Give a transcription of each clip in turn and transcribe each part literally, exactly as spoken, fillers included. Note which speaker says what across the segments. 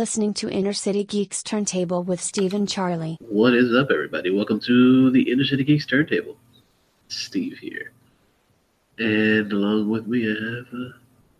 Speaker 1: listening to Inner City Geeks Turntable with Steve and Charlie.
Speaker 2: What is up, everybody? Welcome to the Inner City Geeks Turntable. Steve here. And along with me, I have uh,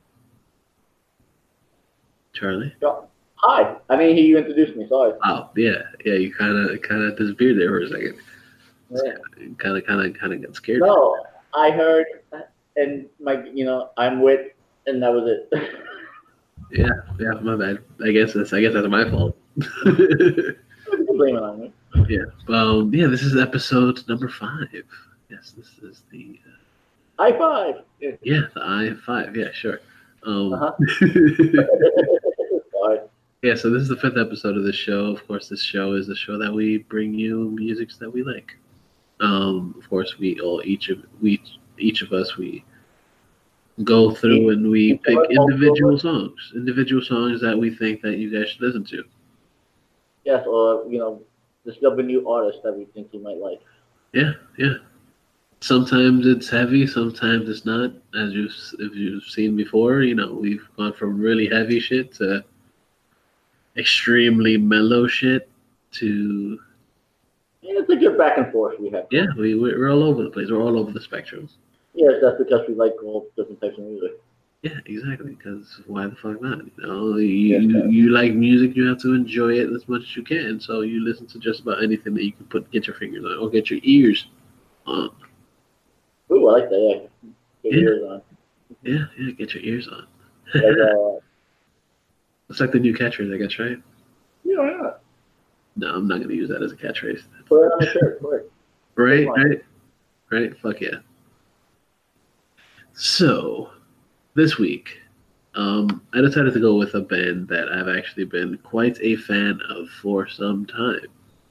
Speaker 2: Charlie.
Speaker 3: Hi. I didn't hear you introduce me. Sorry.
Speaker 2: Oh, yeah. Yeah, you kind of kind of disappeared there for a second.
Speaker 3: Yeah.
Speaker 2: Kind of, kind of, kind of got scared.
Speaker 3: No, I heard, and my, you know, I'm with, and that was it.
Speaker 2: Yeah, yeah, my bad. I guess that's, I guess that's my fault.
Speaker 3: Blame it on me.
Speaker 2: Yeah. Um. Yeah. This is episode number five. Yes, this is the. Uh,
Speaker 3: I five. Yeah.
Speaker 2: Yeah, the I five. Yeah, sure. Um.
Speaker 3: Uh-huh. Sorry.
Speaker 2: Yeah, so this is the fifth episode of this show. Of course, this show is the show that we bring you musics that we like. Um, of course, we all each of we each of us we go through and we pick individual songs, individual songs that we think that you guys should listen to.
Speaker 3: Yes, or you know, discover new artists that we think you might like.
Speaker 2: Yeah, yeah. Sometimes it's heavy, sometimes it's not. As you if you've seen before, you know, we've gone from really heavy shit to extremely mellow shit to
Speaker 3: yeah, it's a good back and forth we have.
Speaker 2: Yeah, we we're all over the place. We're all over the spectrum.
Speaker 3: Yes, that's because we like all different types of music.
Speaker 2: Yeah, exactly. Because why the fuck not? You know, you,
Speaker 3: Yes,
Speaker 2: you you like music, you have to enjoy it as much as you can. So you listen to just about anything that you can put get your fingers on or get your ears on.
Speaker 3: Ooh, I like that. Yeah, get
Speaker 2: Yeah.
Speaker 3: yours on.
Speaker 2: Yeah, yeah, get your ears on.
Speaker 3: Like, uh,
Speaker 2: It's like the new catchphrase, I guess, right?
Speaker 3: yeah, why not?
Speaker 2: No, I'm not gonna use that as a catchphrase.
Speaker 3: Put it on the shirt. Put it.
Speaker 2: Right,
Speaker 3: Come on.
Speaker 2: right, right. Fuck yeah. So, this week, um, I decided to go with a band that I've actually been quite a fan of for some time.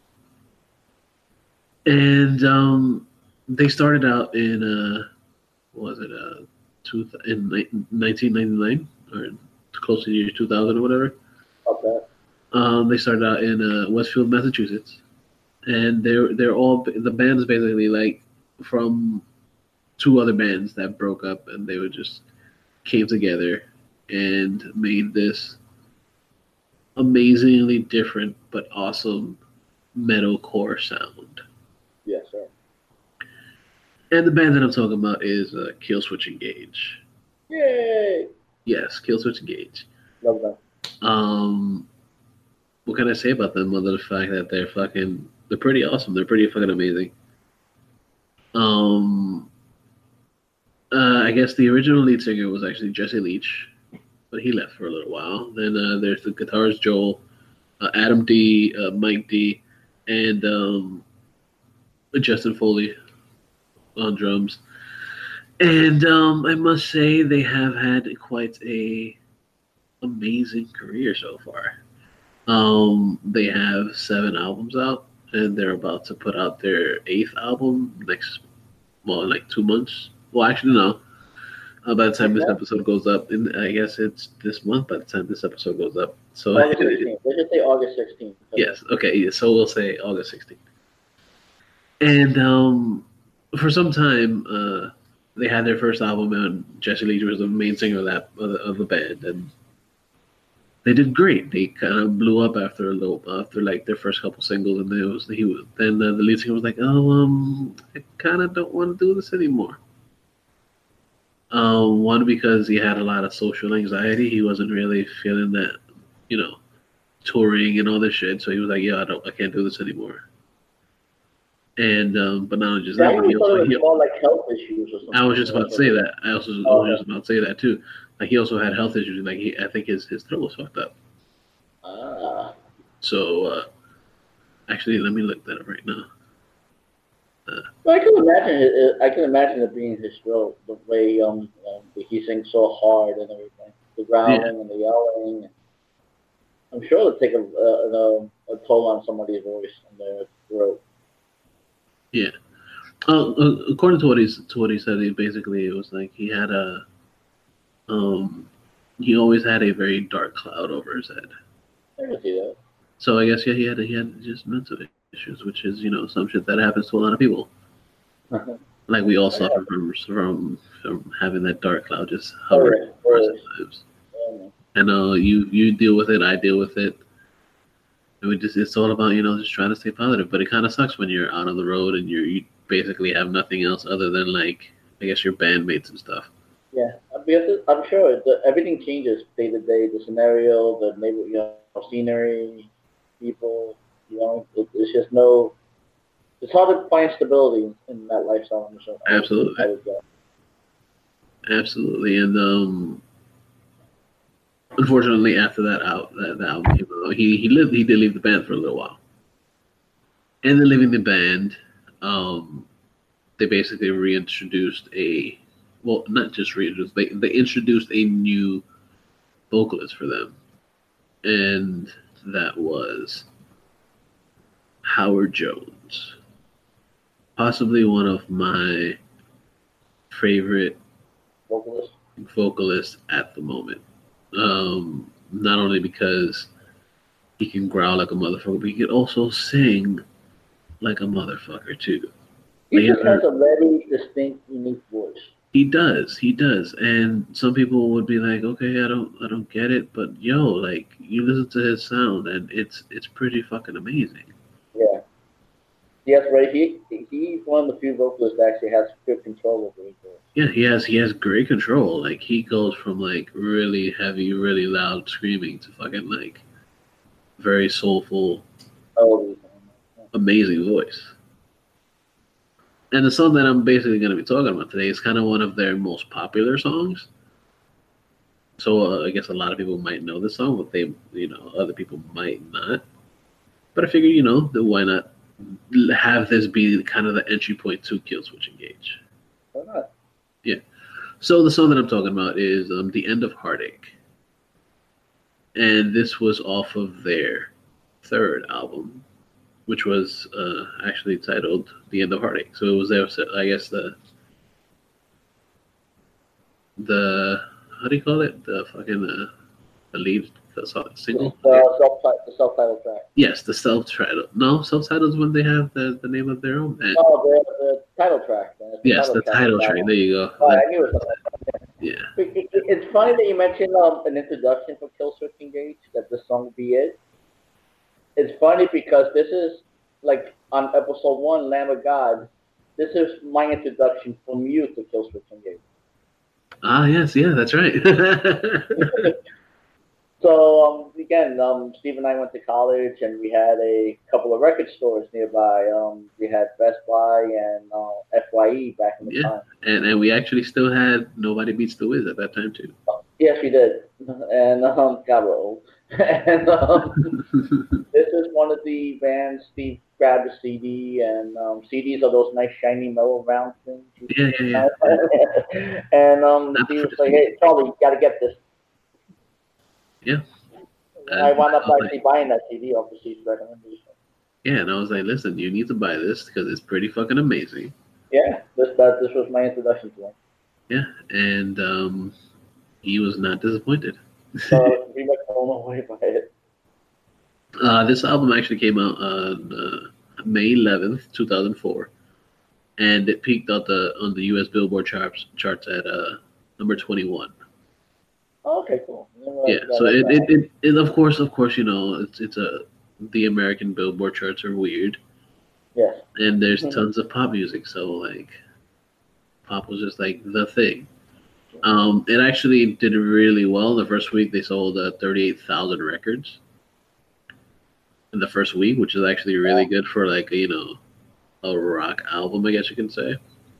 Speaker 2: And um, they started out in, uh, what was it, uh, two, in nineteen ninety-nine, or close to the year two thousand or whatever.
Speaker 3: Okay.
Speaker 2: Um, they started out in uh, Westfield, Massachusetts. And they're, they're all, the band is basically like from two other bands that broke up, and they would just came together and made this amazingly different but awesome metalcore sound.
Speaker 3: Yes, sir.
Speaker 2: And the band that I'm talking about is uh, Killswitch Engage.
Speaker 3: Yay!
Speaker 2: Yes, Killswitch Engage.
Speaker 3: Love that.
Speaker 2: Um, what can I say about them other than the fact that they're fucking, they're pretty awesome. They're pretty fucking amazing. Um. Uh, I guess the original lead singer was actually Jesse Leach, but he left for a little while. Then uh, there's the guitarist Joel, uh, Adam D, uh, Mike D, and um, Justin Foley on drums. And um, I must say they have had quite a amazing career so far. Um, they have seven albums out, and they're about to put out their eighth album next, well, in like two months. Well, actually, no. Uh, by the time this episode goes up, and I guess it's this month by the time this episode goes up. So
Speaker 3: August sixteenth. Let's just say August sixteenth.
Speaker 2: Yes, okay, yeah, so we'll say August sixteenth. And um, for some time, uh, they had their first album, and Jesse Leach was the main singer of, that, of, the, of the band, and they did great. They kind of blew up after a little, after like their first couple singles, and then it was he was then uh, the lead singer was like, "Oh, um, I kind of don't want to do this anymore." Uh, one, because he had a lot of social anxiety. He wasn't really feeling that, you know, touring and all this shit. So he was like, "Yeah, I don't, I can't do this anymore." And um, but not only just
Speaker 3: Yeah,
Speaker 2: that,
Speaker 3: I
Speaker 2: he
Speaker 3: thought
Speaker 2: also,
Speaker 3: it was
Speaker 2: he,
Speaker 3: more like health issues or something.
Speaker 2: I was just about to say that. I also I was just about to say that too. Like he also had health issues. Like he, I think his his throat was fucked up.
Speaker 3: Ah.
Speaker 2: So uh, actually, let me look that up right now. Uh,
Speaker 3: Well, I can imagine it, it. I can imagine it being his throat, the way um, um he sings so hard and everything, the growling
Speaker 2: Yeah.
Speaker 3: and the yelling. I'm sure it'll take a, a, a, a toll on somebody's voice and their throat.
Speaker 2: Yeah. Uh, uh, according to what he's to what he said, he basically it was like he had a um he always had a very dark cloud over his head.
Speaker 3: I can see that.
Speaker 2: So I guess yeah, he had he had just mental issues, which is, you know, some shit that happens to a lot of people. Like we all suffer from from from having that dark cloud just hovering over us at times.
Speaker 3: Yeah,
Speaker 2: I know you you deal with it, I deal with it. And we just it's all about you know just trying to stay positive. But it kind of sucks when you're out on the road and you're you basically have nothing else other than like I guess your bandmates and stuff.
Speaker 3: Yeah, because I'm sure the, everything changes day to day. The scenario, the neighbor, you know, scenery, people. You know, it, it's just no. It's hard to find stability in that lifestyle. I'm sure. I would, I
Speaker 2: Absolutely,
Speaker 3: would guess.
Speaker 2: absolutely. And um, unfortunately, after that out that, that album came out, he he lived he did leave the band for a little while. And then leaving the band, um, they basically reintroduced a well, not just reintroduced. They they introduced a new vocalist for them, and that was Howard Jones, possibly one of my favorite
Speaker 3: Vocalist.
Speaker 2: vocalists at the moment. Um, not only because he can growl like a motherfucker, but he can also sing like a motherfucker too.
Speaker 3: He
Speaker 2: Like,
Speaker 3: just has a very distinct, unique voice.
Speaker 2: he does, he does, and some people would be like, "Okay, I don't, I don't get it," but yo, like, you listen to his sound, and it's, it's pretty fucking amazing.
Speaker 3: Yeah. Yes, right. He he's one of the few vocalists that actually has good control over his voice.
Speaker 2: Yeah, he has, he has great control. Like, he goes from like really heavy, really loud screaming to fucking like very soulful,
Speaker 3: Oh,
Speaker 2: amazing voice. And the song that I'm basically going to be talking about today is kind of one of their most popular songs. So uh, I guess a lot of people might know this song, but they, you know, other people might not. But I figured, you know, that why not have this be kind of the entry point to Killswitch Engage?
Speaker 3: why not?
Speaker 2: Yeah. So the song that I'm talking about is um, "The End of Heartache," and this was off of their third album, which was uh, actually titled "The End of Heartache." So it was their, I guess the the how do you call it? The fucking uh, the lead the song, single.
Speaker 3: The self the self titled track.
Speaker 2: Yes, the self-titled. No, self-titles when they have the, the name of their own band.
Speaker 3: Oh, the, the title track. The
Speaker 2: Yes, the title
Speaker 3: track.
Speaker 2: track. There you go.
Speaker 3: Oh,
Speaker 2: That-
Speaker 3: I knew it was something.
Speaker 2: yeah.
Speaker 3: It, it, it's funny that you mentioned um, an introduction for Killswitch Engage, that this song would be it. It's funny because this is, like, on episode one, Lamb of God, this is my introduction from you to Killswitch Engage.
Speaker 2: Ah, yes, yeah, that's right.
Speaker 3: So, um, again, um, Steve and I went to college, and we had a couple of record stores nearby. Um, we had Best Buy and uh, F Y E back in the
Speaker 2: Yeah.
Speaker 3: time.
Speaker 2: and and we actually still had Nobody Beats the Wiz at that time too.
Speaker 3: Yes, we did. And, um, God, we're old. And um, this is one of the bands Steve grabbed a C D, and um, C Ds are those nice, shiny, mellow, round things.
Speaker 2: yeah, yeah, yeah.
Speaker 3: And um,
Speaker 2: Not
Speaker 3: Steve
Speaker 2: the
Speaker 3: was like, hey, Charlie, you got to get this.
Speaker 2: Yeah.
Speaker 3: And I wound up
Speaker 2: I was
Speaker 3: actually
Speaker 2: like-
Speaker 3: buying that C D off the Steve's recommendation.
Speaker 2: Yeah, and I was like, listen, you need to buy this because it's pretty fucking amazing.
Speaker 3: Yeah, this that this was my introduction to him.
Speaker 2: Yeah, and um, he was not disappointed.
Speaker 3: So pretty much blown away by it.
Speaker 2: Uh, this album actually came out on uh, May eleventh, two thousand four, and it peaked out the on the U S Billboard charts charts at uh, number twenty-one.
Speaker 3: Oh, okay, cool.
Speaker 2: Yeah, so it, it, it, it of course of course you know it's it's a the American Billboard charts are weird,
Speaker 3: Yes.
Speaker 2: and there's
Speaker 3: Mhm.
Speaker 2: tons of pop music, so like pop was just like the thing. Um, it actually did really well. The first week they sold uh, thirty-eight thousand records in the first week, which is actually really good for like a, you know a rock album, I guess you can say,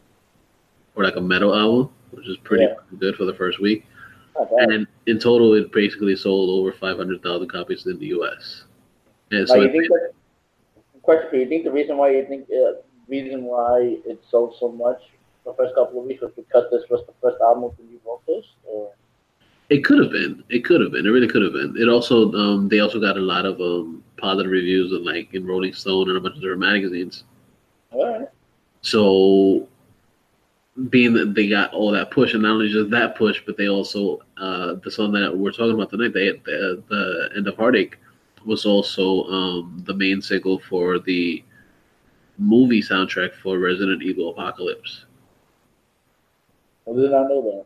Speaker 2: or like a metal album, which is pretty
Speaker 3: Yeah.
Speaker 2: good for the first week.
Speaker 3: Not bad.
Speaker 2: And in total, it basically sold over five hundred thousand copies in the U S. And
Speaker 3: Now,
Speaker 2: so
Speaker 3: you
Speaker 2: it,
Speaker 3: think that, question for you, you think the reason why you think uh, reason why it sold so much the first couple of weeks was because this was the first album with the new vocals, or
Speaker 2: it could have been. It could have been. It really could have been. It also, um, they also got a lot of um, positive reviews in like in Rolling Stone and a bunch of their magazines.
Speaker 3: all right?
Speaker 2: So, being that they got all that push, and not only just that push, but they also uh, the song that we're talking about tonight, they, the the End of Heartache, was also um, the main single for the movie soundtrack for Resident Evil Apocalypse.
Speaker 3: I did not know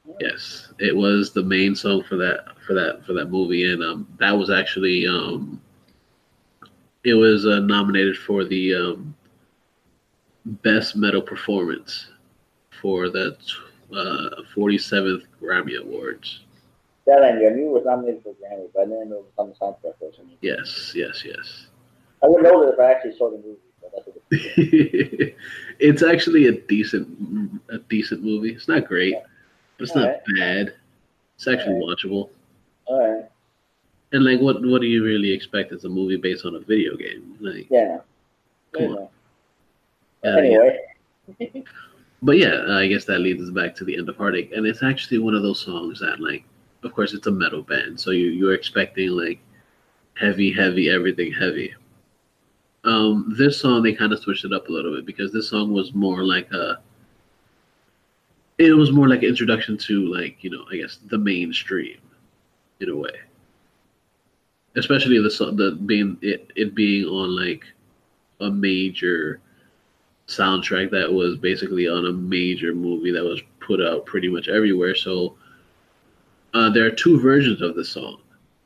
Speaker 2: Yes, it was the main song for that for that for that movie, and um, that was actually um, it was uh, nominated for the um, best metal performance for the uh, forty-seventh Grammy Awards.
Speaker 3: That I knew. I knew it was nominated for Grammy, but I didn't know it was on the soundtrack or something.
Speaker 2: Yes, yes, yes.
Speaker 3: I would know that if I actually saw the movie. But that's what it's
Speaker 2: It's actually a decent a decent movie. It's not great,
Speaker 3: Yeah.
Speaker 2: but it's
Speaker 3: All
Speaker 2: not
Speaker 3: right.
Speaker 2: bad. It's actually
Speaker 3: All
Speaker 2: watchable.
Speaker 3: All right.
Speaker 2: And like, what what do you really expect? It's a movie based on a video game. Like,
Speaker 3: Yeah.
Speaker 2: come
Speaker 3: Yeah.
Speaker 2: on. Uh,
Speaker 3: Anyway.
Speaker 2: But yeah, I guess that leads us back to the end of Heartache, and it's actually one of those songs that, like, of course, it's a metal band, so you you're expecting like heavy, heavy, everything heavy. Um, this song they kind of switched it up a little bit because this song was more like a, it was more like an introduction to, like, you know, I guess the mainstream in a way, especially the song the being it it being on like a major soundtrack that was basically on a major movie that was put out pretty much everywhere. So uh, there are two versions of the song.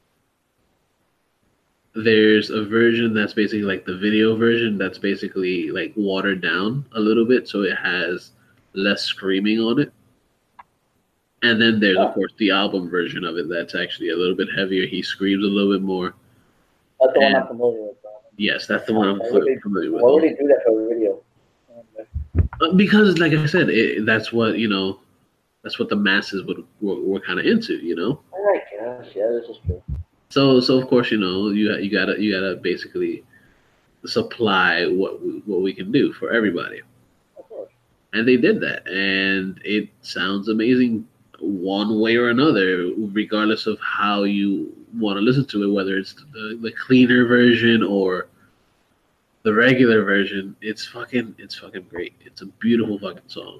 Speaker 2: There's a version that's basically like the video version that's basically like watered down a little bit, so it has less screaming on it. And then there's, of
Speaker 3: Oh.
Speaker 2: course, the album version of it that's actually a little bit heavier. He screams a little bit more.
Speaker 3: That's the one
Speaker 2: And-
Speaker 3: I'm familiar with. Bro.
Speaker 2: Yes, that's the one I'm
Speaker 3: Why would they-
Speaker 2: familiar with.
Speaker 3: Why would they do that for a video?
Speaker 2: Uh, Because, like I said, it, that's what you know. That's what the masses would were, were kind of into, you know.
Speaker 3: Oh my gosh, yeah, this is true.
Speaker 2: So, so of course, you know, you you gotta you gotta basically supply what we, what we can do for everybody,
Speaker 3: Of course.
Speaker 2: and they did that, and it sounds amazing one way or another, regardless of how you want to listen to it, whether it's the, the cleaner version or the regular version. It's fucking it's fucking great. It's a beautiful fucking song.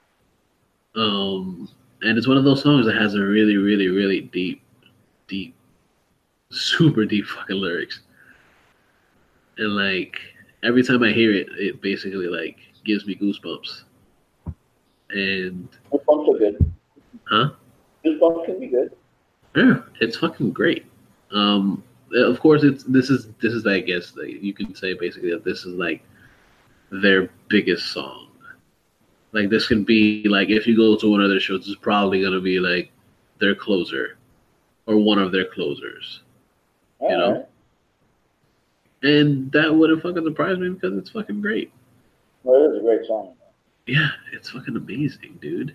Speaker 2: Um, and it's one of those songs that has a really, really, really deep, deep, super deep fucking lyrics. And like every time I hear it, it basically like gives me goosebumps. And
Speaker 3: Goosebumps are good.
Speaker 2: huh?
Speaker 3: Goosebumps can be good.
Speaker 2: Yeah, it's fucking great. Um, of course, it's this is this is I guess like, you can say basically that this is like their biggest song. Like this can be like if you go to one of their shows, it's probably gonna be like their closer or one of their closers,
Speaker 3: All
Speaker 2: you know.
Speaker 3: right.
Speaker 2: And that wouldn't fucking surprise me because it's fucking great.
Speaker 3: Well, it is a great song.
Speaker 2: Yeah, it's fucking amazing, dude.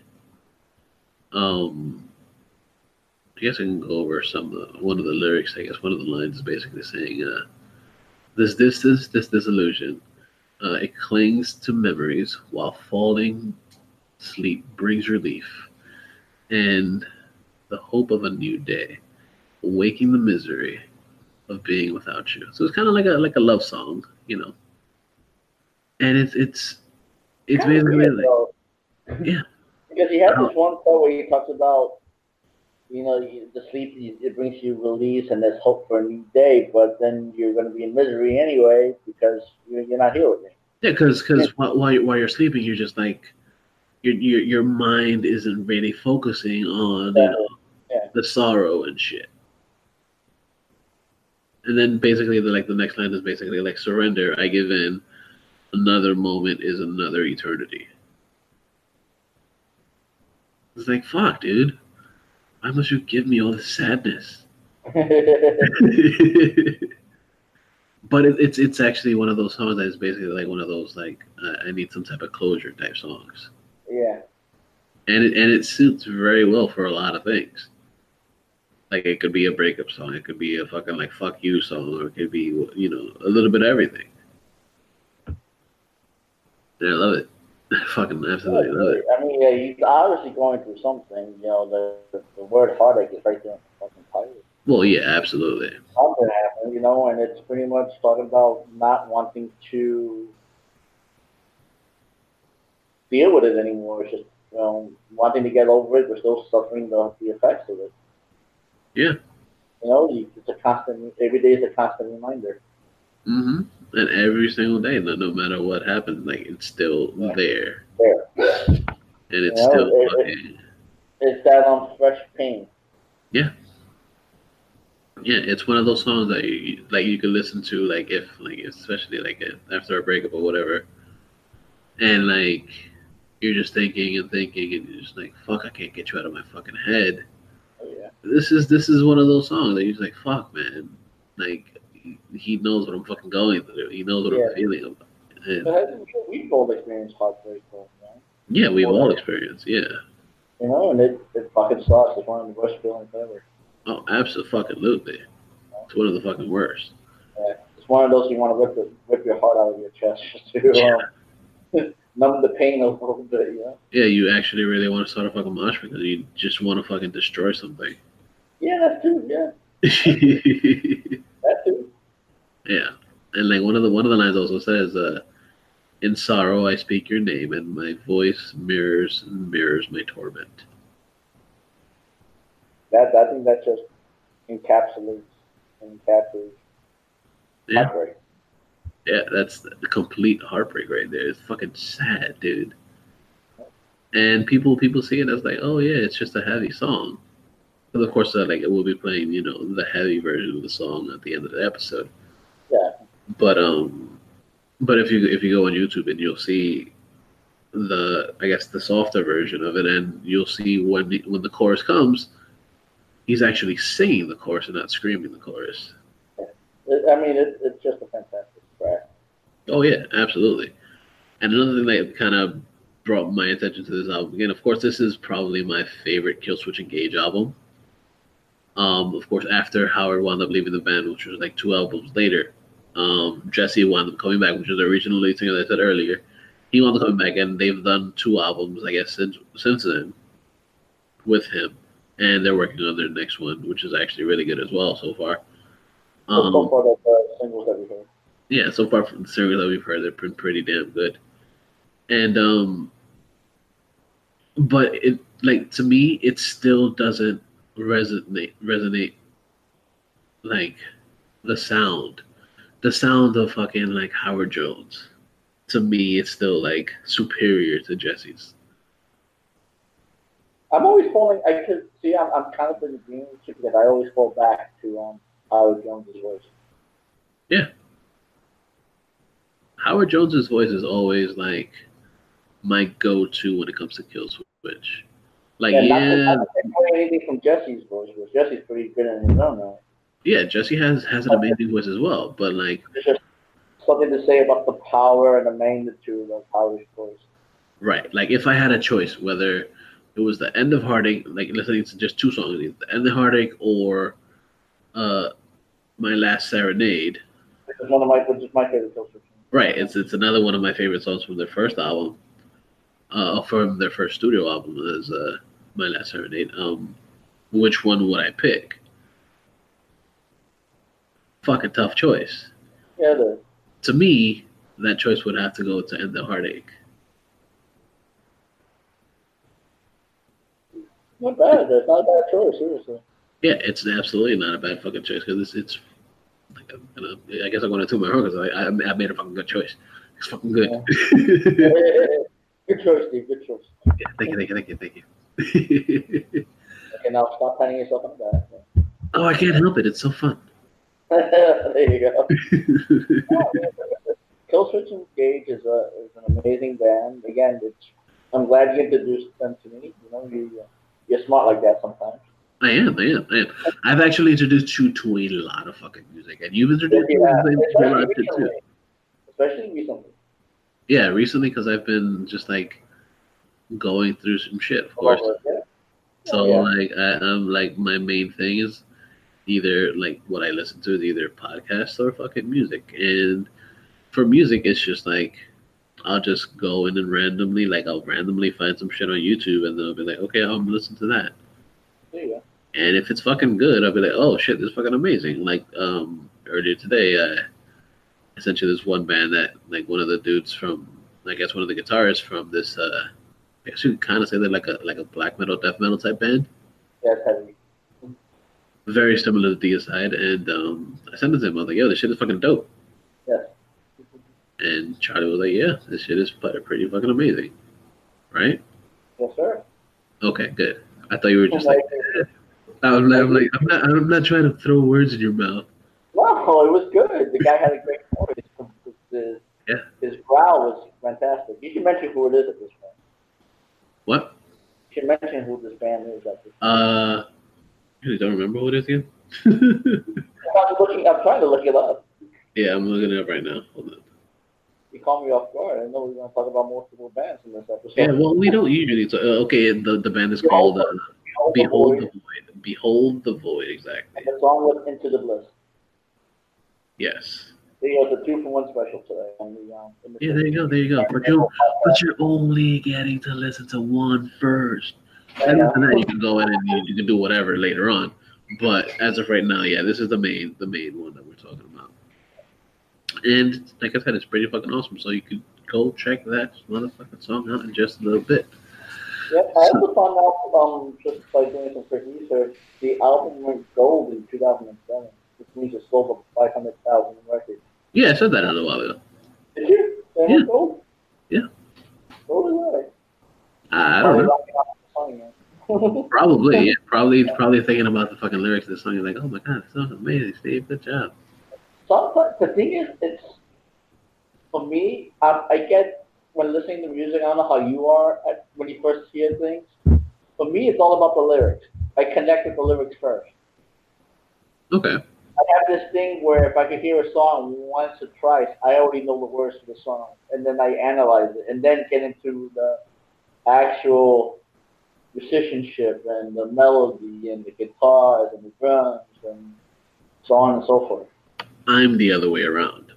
Speaker 2: Um, I guess I can go over some of the, one of the lyrics. I guess one of the lines is basically saying, uh, "This, this, this, this disillusion. Uh, it clings to memories while falling sleep brings relief, and the hope of a new day, waking the misery of being without you." So it's kind of like a like a love song, you know. And it's it's it's
Speaker 3: Kinda
Speaker 2: basically
Speaker 3: weird,
Speaker 2: like,
Speaker 3: though.
Speaker 2: yeah.
Speaker 3: Because he has this one quote where he talks about, you know, you- the sleep, it brings you release and there's hope for a new day, but then you're going to be in misery anyway because you're, you're not healed.
Speaker 2: Yeah, because because while while you're, while you're sleeping, you're just like your your your mind isn't really focusing on, you know,
Speaker 3: Yeah.
Speaker 2: the sorrow and shit. And then basically the like the next line is basically like surrender. I give in. Another moment is another eternity. It's like fuck, dude. Why must you give me all this sadness? But it, it's it's actually one of those songs that is basically like one of those like uh, I need some type of closure type songs.
Speaker 3: Yeah.
Speaker 2: And it and it suits very well for a lot of things. Like it could be a breakup song, it could be a fucking like fuck you song, or it could be, you know, a little bit of everything. And I love it. I fucking absolutely love it.
Speaker 3: I mean, yeah, he's obviously going through something. You know, the the word heartache is right there in the fucking title.
Speaker 2: Well, yeah, absolutely.
Speaker 3: Something happened, you know, and it's pretty much talking about not wanting to deal with it anymore. It's just, you know, wanting to get over it, but still suffering the, the effects of it.
Speaker 2: Yeah.
Speaker 3: You know, you, it's a constant, every day is a constant reminder.
Speaker 2: Mm-hmm. And every single day, no, no matter what happens, like it's still
Speaker 3: Yeah.
Speaker 2: there,
Speaker 3: There.
Speaker 2: and it's
Speaker 3: You know,
Speaker 2: still
Speaker 3: it-
Speaker 2: fucking.
Speaker 3: It's that um fresh pain.
Speaker 2: Yeah. Yeah, it's one of those songs that you like you could listen to like if like especially like after a breakup or whatever, and like you're just thinking and thinking and you're just like fuck, I can't get you out of my fucking head.
Speaker 3: Oh, yeah.
Speaker 2: This is this is one of those songs that you're just like fuck, man. Like he, he knows what I'm fucking going through. He knows what
Speaker 3: Yeah.
Speaker 2: I'm feeling about. And,
Speaker 3: But we've both experienced heartbreak, though, man.
Speaker 2: yeah, we've
Speaker 3: Well,
Speaker 2: all
Speaker 3: that-
Speaker 2: experienced. Yeah.
Speaker 3: You know, and it, it fucking sucks. It's one of the worst feelings ever.
Speaker 2: Oh, absolutely. It's one of the fucking worst.
Speaker 3: Yeah. It's one of those you want to rip, the, rip your heart out of your chest just to um, numb the pain a little bit, you know?
Speaker 2: Yeah, you actually really want to start a fucking mosh because you just want to fucking destroy something.
Speaker 3: Yeah, that too, yeah. That too.
Speaker 2: Yeah, and like one of the one of the lines also says, uh, "In sorrow I speak your name, and my voice mirrors and mirrors my torment."
Speaker 3: That, I think that just encapsulates encapsulates
Speaker 2: Yeah,
Speaker 3: heartbreak.
Speaker 2: yeah, that's the complete heartbreak right there. It's fucking sad, dude. And people people see it as like, oh yeah, it's just a heavy song. But of course, uh, like we'll be playing, you know, the heavy version of the song at the end of the episode.
Speaker 3: Yeah.
Speaker 2: But um, but if you if you go on YouTube and you'll see the I guess the softer version of it, and you'll see when the, when the chorus comes, he's actually singing the chorus and not screaming the chorus.
Speaker 3: It, I mean, it, it's just a fantastic track.
Speaker 2: Oh yeah, absolutely. And another thing that kind of brought my attention to this album again, of course, this is probably my favorite Killswitch Engage album. Um, of course, after Howard wound up leaving the band, which was like two albums later, um, Jesse wound up coming back, which is the original lead singer that I said earlier. He wound up coming back, and they've done two albums, I guess, since since then with him, and they're working on their next one, which is actually really good as well so far.
Speaker 3: Um, so
Speaker 2: Um,
Speaker 3: far, the uh, singles that we heard.
Speaker 2: yeah, so far from the singles that we've heard, they've been pretty damn good. And um, but it like to me, it still doesn't resonate resonate like the sound, the sound of fucking like Howard Jones. To me, it's still like superior to Jesse's.
Speaker 3: I'm always falling. I could see. I'm, I'm kind of in the green because I always fall back to um Howard Jones' voice.
Speaker 2: Yeah, Howard Jones's voice is always like my go-to when it comes to Killswitch. Like,
Speaker 3: Yeah,
Speaker 2: yeah,
Speaker 3: not to, not to take away anything from Jesse's voice, because Jesse's pretty good in his own right.
Speaker 2: yeah, Jesse has has an amazing voice as well. But like,
Speaker 3: There's just something to say about the power and the magnitude of Howard's voice.
Speaker 2: right, like if I had a choice whether it was the end of Heartache, like listening to just two songs, either the end of Heartache or uh, My Last Serenade.
Speaker 3: Which is one of my, which is my favorite Killswitch.
Speaker 2: Right, it's it's another one of my favorite songs from their first album, uh, from their first studio album is uh, My Last Serenade. Um, which one would I pick? Fucking tough choice.
Speaker 3: Yeah, it is.
Speaker 2: To me, that choice would have to go to End the Heartache.
Speaker 3: Not bad. That's not a bad choice, seriously.
Speaker 2: Yeah, it's absolutely not a bad fucking choice because it's, it's like I'm gonna, I guess I'm gonna toot my horn because I, I I made a fucking good choice. It's fucking good.
Speaker 3: Yeah. Good choice, Steve. Good choice.
Speaker 2: Yeah, thank you, thank you, thank you, thank you.
Speaker 3: Okay, now stop patting yourself on the back.
Speaker 2: Oh, I can't help it. It's so fun.
Speaker 3: There you go. Killswitch Engage is a is an amazing band. Again, it's I'm glad you introduced them to me. You know, you you're smart like that sometimes.
Speaker 2: I am, I am, I am. I've actually introduced you to a lot of fucking music, and you've introduced me
Speaker 3: Yeah,
Speaker 2: to a lot of
Speaker 3: especially
Speaker 2: shit too.
Speaker 3: recently. Especially recently.
Speaker 2: Yeah, recently because I've been just like going through some shit, of course.
Speaker 3: Yeah.
Speaker 2: So
Speaker 3: Yeah.
Speaker 2: like, I, I'm like my main thing is either like what I listen to is either podcasts or fucking music, and for music, it's just like I'll just go in and randomly, like I'll randomly find some shit on YouTube, and then I'll be like, okay, I'm gonna listen to that.
Speaker 3: There you go.
Speaker 2: And if it's fucking good, I'll be like, oh shit, this is fucking amazing. Like um earlier today, uh, I sent you this one band that like one of the dudes from, I guess one of the guitarists from this, uh, I guess you could kind of say they're like a like a black metal, death metal type band.
Speaker 3: That's heavy.
Speaker 2: Very similar to Deicide, and um, I sent it to him. I was like, yo, this shit is fucking dope.
Speaker 3: Yes.
Speaker 2: And Charlie was like, yeah, this shit is pretty fucking amazing. Right?
Speaker 3: Yes, sir.
Speaker 2: Okay, good. I thought you were just like, eh. I'm, I'm like, I'm not, I'm not trying to throw words in your mouth.
Speaker 3: No, it was good. The guy had a great voice. His,
Speaker 2: Yeah.
Speaker 3: his growl was fantastic. You should mention who it is at this point.
Speaker 2: What?
Speaker 3: You should mention who this band is at this point.
Speaker 2: Uh, you don't remember who it is again?
Speaker 3: I'm, looking, I'm trying to look it up.
Speaker 2: Yeah, I'm looking it up right now. Hold on.
Speaker 3: You caught me off guard. I know we're going to talk about multiple bands in this episode.
Speaker 2: Yeah, well, we don't usually. So, uh, okay, the the band is called uh, Behold the Void. Behold the Void, exactly.
Speaker 3: And the song was Into the Bliss.
Speaker 2: Yes.
Speaker 3: There you go, the two for one special today. On the, um, in the
Speaker 2: Yeah, there you go, there you go. But you, but you're only getting to listen to one first. And after that, you can go in and you, you can do whatever later on. But as of right now, yeah, this is the main the main one that we're talking about. And like I said, it's pretty fucking awesome. So you could go check that motherfucking song out in just a little bit.
Speaker 3: Yeah, I also found out um, just by doing some quick research, the album went gold in two thousand seven, which means it sold over five hundred thousand records.
Speaker 2: Yeah, I said that a little while ago.
Speaker 3: Did you? They
Speaker 2: Yeah.
Speaker 3: went gold?
Speaker 2: Yeah.
Speaker 3: What was that?
Speaker 2: I don't know. Probably, yeah. Probably, probably thinking about the fucking lyrics of the song. You're like, oh my god, this song's amazing, Steve. Good job.
Speaker 3: Sometimes the thing is, it's for me. I, I get when listening to music. I don't know how you are at, when you first hear things. For me, it's all about the lyrics. I connect with the lyrics first.
Speaker 2: Okay.
Speaker 3: I have this thing where if I could hear a song once or twice, I already know the words to the song, and then I analyze it, and then get into the actual musicianship and the melody and the guitars and the drums and so on and so forth.
Speaker 2: I'm the other way around.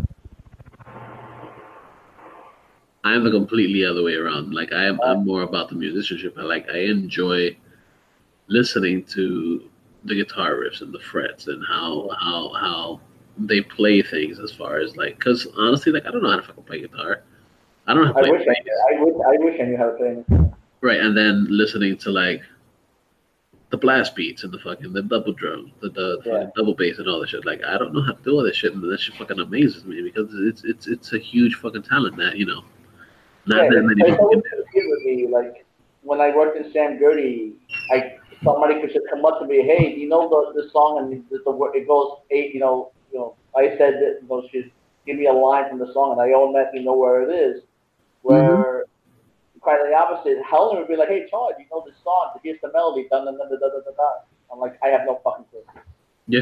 Speaker 2: I'm the completely other way around. Like I am, I'm more about the musicianship. I like, I enjoy listening to the guitar riffs and the frets and how how how they play things as far as like, because honestly, like I don't know how to fucking play guitar. I don't know how to
Speaker 3: I
Speaker 2: play
Speaker 3: wish I, I, wish, I wish I knew how to play it.
Speaker 2: Right, and then listening to like the blast beats and the fucking the double drums, the, the
Speaker 3: Yeah.
Speaker 2: fucking double bass and all that shit. Like I don't know how to do all that shit, and that shit fucking amazes me because it's it's it's a huge fucking talent that you know not
Speaker 3: Yeah,
Speaker 2: that many
Speaker 3: it's
Speaker 2: people
Speaker 3: always
Speaker 2: can do.
Speaker 3: been with me. Like when I worked in Sam Gertie, I somebody could just come up to me, hey, do you know the the song and the, the word it goes eight, you know, you know. I said that, you know, she'd give me a line from the song, and I automatically know where it is. Where
Speaker 2: Mm-hmm.
Speaker 3: kind of the opposite, Helen would be like, hey, Todd, you know this song? Here's the melody. Dun, dun, dun, dun, dun, dun, dun. I'm like, I have no fucking clue.
Speaker 2: Yeah.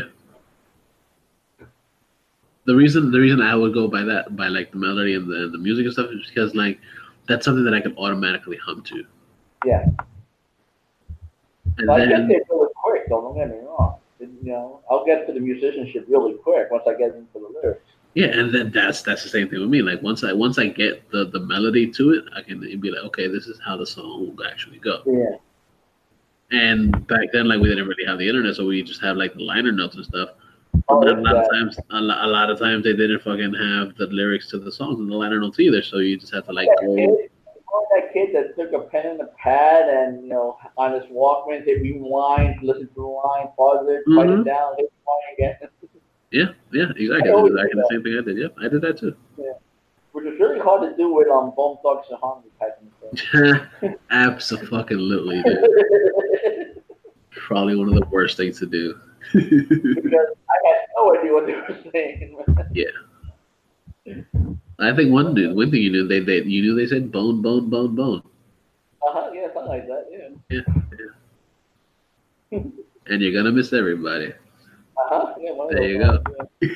Speaker 2: The reason the reason I would go by that by like the melody and the the music and stuff is because like that's something that I can automatically hum to.
Speaker 3: Yeah.
Speaker 2: And
Speaker 3: But I get
Speaker 2: then
Speaker 3: there really quick, though, don't get me wrong. You know, I'll get to the musicianship really quick once I get into the lyrics.
Speaker 2: yeah, and then that's that's the same thing with me. Like once I once I get the, the melody to it, I can be like, okay, this is how the song will actually go.
Speaker 3: Yeah.
Speaker 2: And back then, like we didn't really have the internet, so we just have like the liner notes and stuff.
Speaker 3: Oh,
Speaker 2: And a lot of
Speaker 3: exactly.
Speaker 2: times, a lot, a lot of times they didn't fucking have the lyrics to the songs in the liner notes either. So you just have to like
Speaker 3: That
Speaker 2: go.
Speaker 3: kid, you know that kid that took a pen and a pad and, you know, on his Walkman, hit rewind, listen to the line, pause it, write
Speaker 2: Mhm.
Speaker 3: it down, hit rewind again.
Speaker 2: Yeah, yeah, exactly.
Speaker 3: I always
Speaker 2: That's exactly
Speaker 3: do
Speaker 2: the
Speaker 3: that.
Speaker 2: same thing I did. Yep, I did that too.
Speaker 3: Which is really hard to do with um, Bone Thugs and Harmony type of stuff.
Speaker 2: Absolutely, dude. Probably one of the worst things to do.
Speaker 3: Because I had no idea what they were saying.
Speaker 2: Yeah. I think one dude, one thing you knew, they, they you knew they said bone, bone, bone, bone.
Speaker 3: Uh-huh, yeah, something like that, yeah.
Speaker 2: Yeah, yeah. And you're gonna miss everybody.
Speaker 3: Uh-huh, yeah, one of
Speaker 2: There
Speaker 3: those
Speaker 2: you
Speaker 3: ones,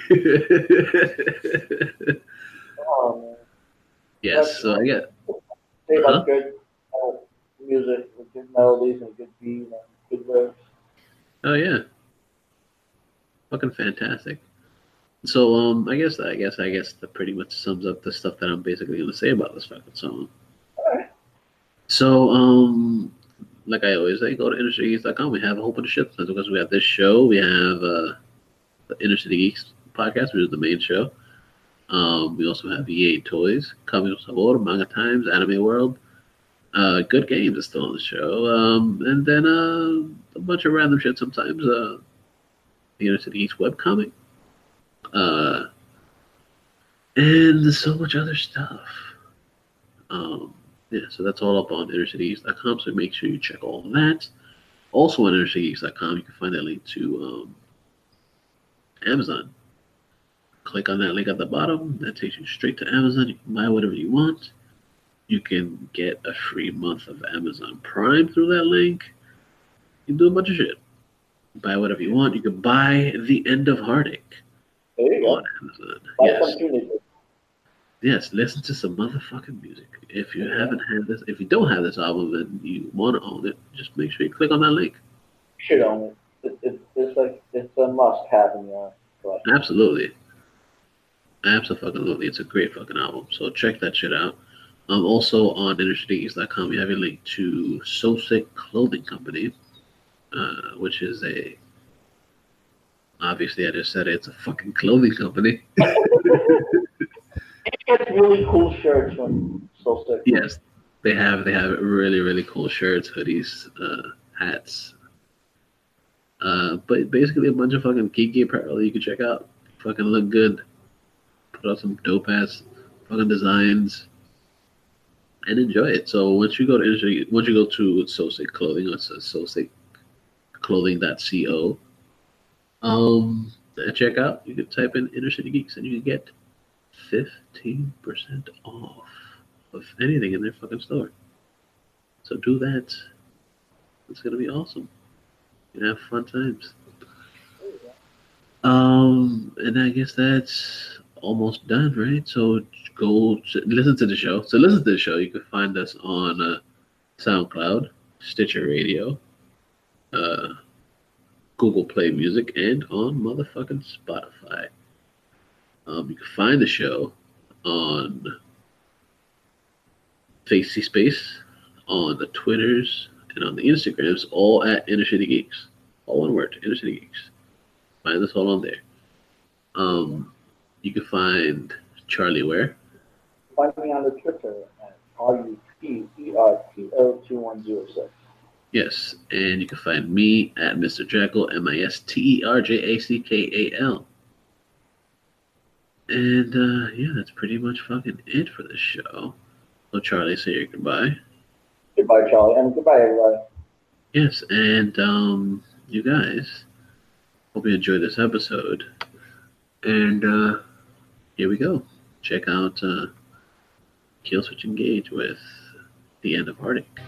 Speaker 2: go.
Speaker 3: yeah. Oh, man.
Speaker 2: Yes, so I get.
Speaker 3: They
Speaker 2: Uh-huh.
Speaker 3: like good uh, music with good melodies and good beat and good lyrics.
Speaker 2: Oh yeah. Fucking fantastic. So um, I guess I guess I guess that pretty much sums up the stuff that I'm basically gonna say about this fucking song.
Speaker 3: Alright.
Speaker 2: So um, like I always say, go to inner city geeks dot com. We have a whole bunch of shit because we have this show. We have uh, the Inner City Geeks podcast, which is the main show. Um, we also have E A Toys, Comic Sabor, Manga Times, Anime World. Uh, Good Games is still on the show. Um, and then uh, a bunch of random shit sometimes. Uh, the Inner City Geeks webcomic. Uh, and there's so much other stuff. Um, yeah, so that's all up on inner city geeks dot com, so make sure you check all of that. Also on inner city geeks dot com, you can find that link to um, Amazon. Click on that link at the bottom. That takes you straight to Amazon. You can buy whatever you want. You can get a free month of Amazon Prime through that link. You can do a bunch of shit. Buy whatever you want. You can buy The End of Heartache
Speaker 3: There you
Speaker 2: on
Speaker 3: go.
Speaker 2: Amazon.
Speaker 3: Buy
Speaker 2: Yes.
Speaker 3: some too, Nick.
Speaker 2: Yes, listen to some motherfucking music. If you haven't had this, if you don't have this album and you want to own it, just make sure you click on that link.
Speaker 3: You should own it. It, it. It's like it's a must-have in your collection.
Speaker 2: Absolutely. Absolutely. It's a great fucking album. So check that shit out. Um, also on inner city geeks dot com, we have a link to So Sick Clothing Company, uh, which is a, obviously I just said it, it's a fucking clothing company.
Speaker 3: It gets really cool shirts from So Sick.
Speaker 2: Yes, they have they have really really cool shirts, hoodies, uh, hats. Uh, but basically a bunch of fucking geeky apparel that you can check out. Fucking look good. Put out some dope ass fucking designs and enjoy it. So once you go to once you go to So Sick Clothing, it's so sick clothing dot co. Um, and check out. You can type in Inner City Geeks and you can get fifteen percent off of anything in their fucking store. So do that. It's gonna be awesome. You have fun times. Um, and I guess that's almost done, right? So go to, listen to the show. So listen to the show. You can find us on uh, SoundCloud, Stitcher Radio, uh, Google Play Music, and on motherfucking Spotify. Um, you can find the show on Facey Space, on the Twitters, and on the Instagrams, all at Inner City Geeks. All one word, Inner City Geeks. Find us all on there. Um, you can find Charlie where?
Speaker 3: Find me on the Twitter at R U P E R T O two one zero six.
Speaker 2: Yes, and you can find me at Mister Jackal, M I S T E R J A C K A L. And uh, yeah, that's pretty much fucking it for this show. So Charlie, say your goodbye.
Speaker 3: Goodbye, Charlie, and goodbye, everybody.
Speaker 2: Yes, and um, you guys, hope you enjoyed this episode. And uh, here we go. Check out uh, Killswitch Engage with The End of Heartache.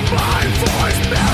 Speaker 4: My voice